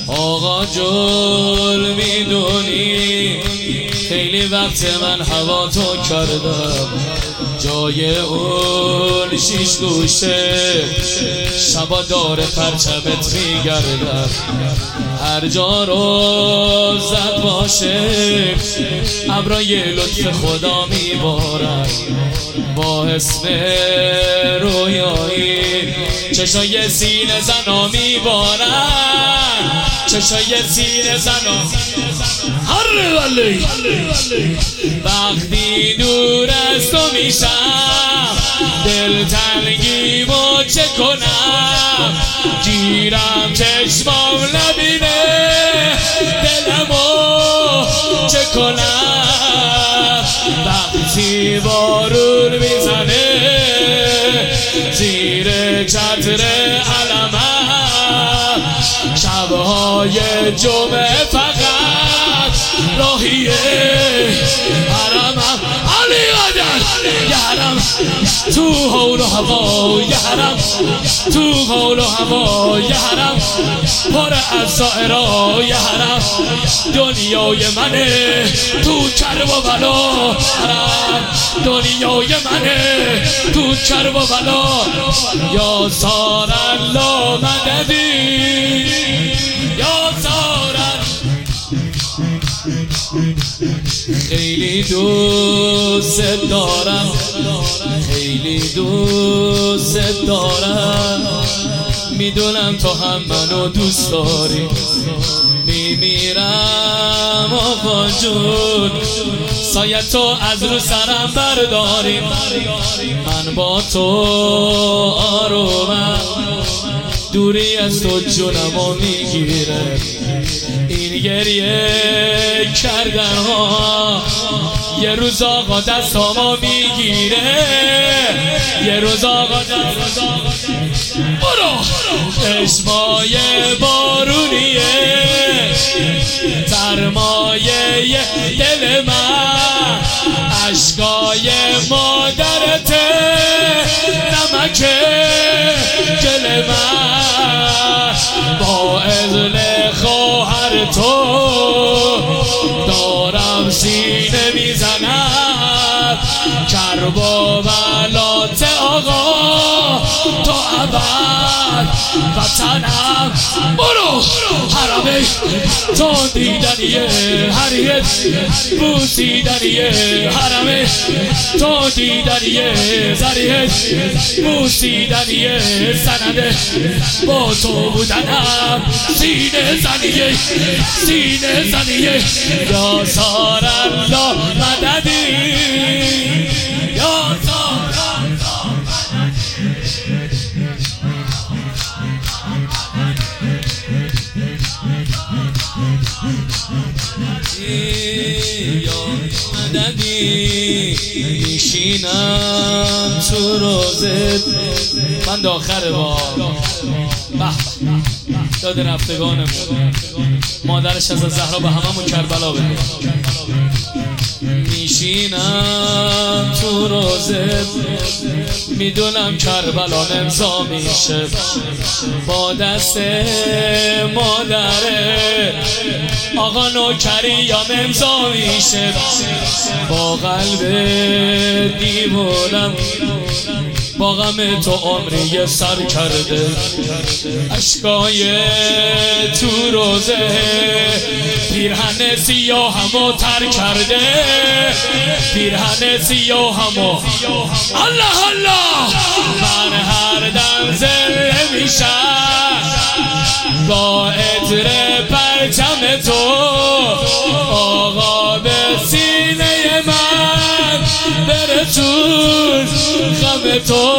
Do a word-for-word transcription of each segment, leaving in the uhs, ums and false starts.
آقا جل میدونی خیلی وقت من هوا تو کردم، جای اون شیش گوشه شبا دار پرچمت میگردم، هر جا رو زد باشه ابرای لطف خدا میبارد، با اسم رویایی چشای سینه زنا میبارد، چشای سینه زنا هر ولی وقتی دور از تو میشم دل تنگی با چه کنم، گیرم چشمام نبینه دلمو چه کنم، وقتی بارون میزنه زیر چتر علمم، شبهای جمعه فقط راهی حرمم، علی قدر یه حرم تو حول و هوا، یه حرم تو حول و هوا، یه حرم پر از سائرا، یه حرم دنیای منه تو کرب و بلا، حرم دنیای منه تو کرب و بلا، یا سار الله مددی یا سارن. خیلی دوست دارم خیلی دوست دارم، میدونم تو هم منو دوست داری، میمیرم آقا جون سایه تو از رو سرم برداری، من با تو آرومم دوری از تو جونمو میگیره، این گریه کردن ها یه روز آقا دستامو میگیره، یه روز آقا دستامو برو چشمای بارونیه سرمایه دل من، عشقای مادرته نمک گل من، با اذن خواهر تو دارم سینه میزنم، کرب و بلات آقا تو ابد وطنم، برو حرمه تو دیدنیه هریت بوسیدنیه، حرمه تو دیدنیه زریت بوسیدنیه، سنده با تو بودنم سینه زنیه سینه زنیه، یا سار الله مددی یا سار یا مددی، میشینم تو روزت من داخل با داد رفتگانمون، مادرش از زهرا به هممون کربلا بده، میشینم تو روزت میدونم کربلا امضا میشه، با دست مادره آقا نوکریام امضا میشه، با قلب دیوونم با غم تو عمری سر کرده، اشکای تو روزه پیرهن سیاهمو تر کرده، پیرهن سیاهمو الله الله، من هر دم زله میشم با عطر پرچم تو، آقا به سینه من برسون غم تو،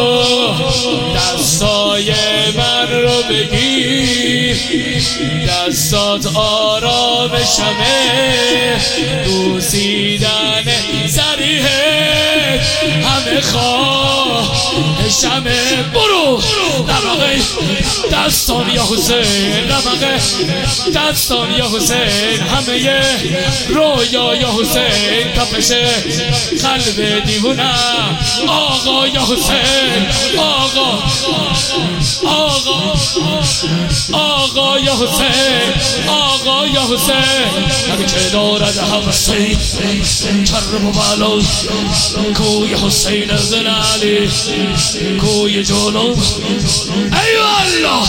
دستای من رو بگیر دستات آرامشمه، بوسیدن سریحت همه خواهشمه برو رمقه دستان یا حسین رمقه دستان یا حسین همه رویا یا حسین تپش قلب دیوونم آقا یا حسین آقا آقا آقا یا حسین آقا یا حسین همه که دارد حوثی کرب و بلو کوی حسین ابن علی کوی جلو ای والله